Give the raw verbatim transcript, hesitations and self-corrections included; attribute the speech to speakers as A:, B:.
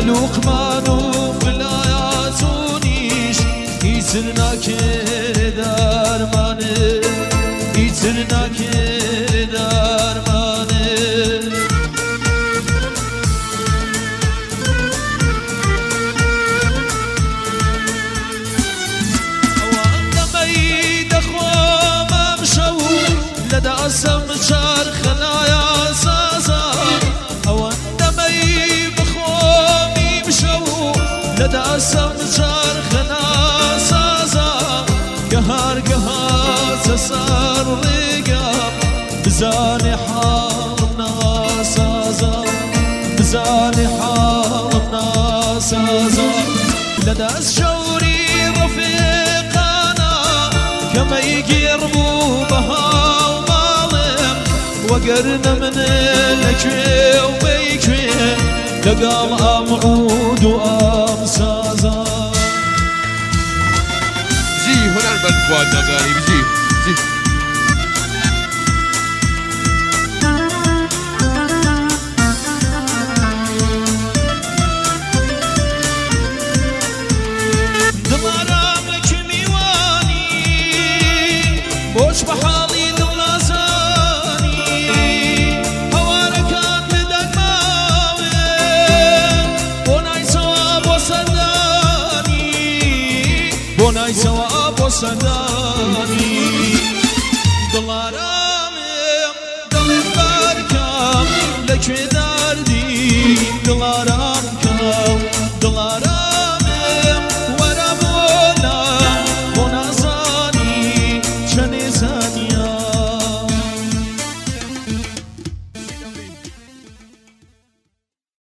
A: لقمان و فلایاتونیش ایتر نکه درمانه ایتر نکه درمانه وعندما دخوام امشو لدعسم چرخنا یا سازا وعندما بخوام امشو لدعسم چرخنا قهر قهر تسار رقاب بزاني حالنا سازا بزاني حالنا سازا لداس شوري رفيقانا كما يقربوا بها ومالهم وقرنا من لكوي وبيكوي لقام أمعود وأم سازا
B: هنا البلد نغاني بجي بجي
A: دمارام لك ميواني بوش بحالي دولازاني هواركان بدك ماوي بوناي سواب وصداني بوناي سواب وصداني دلارامي دل بركام لك دردي دلارامي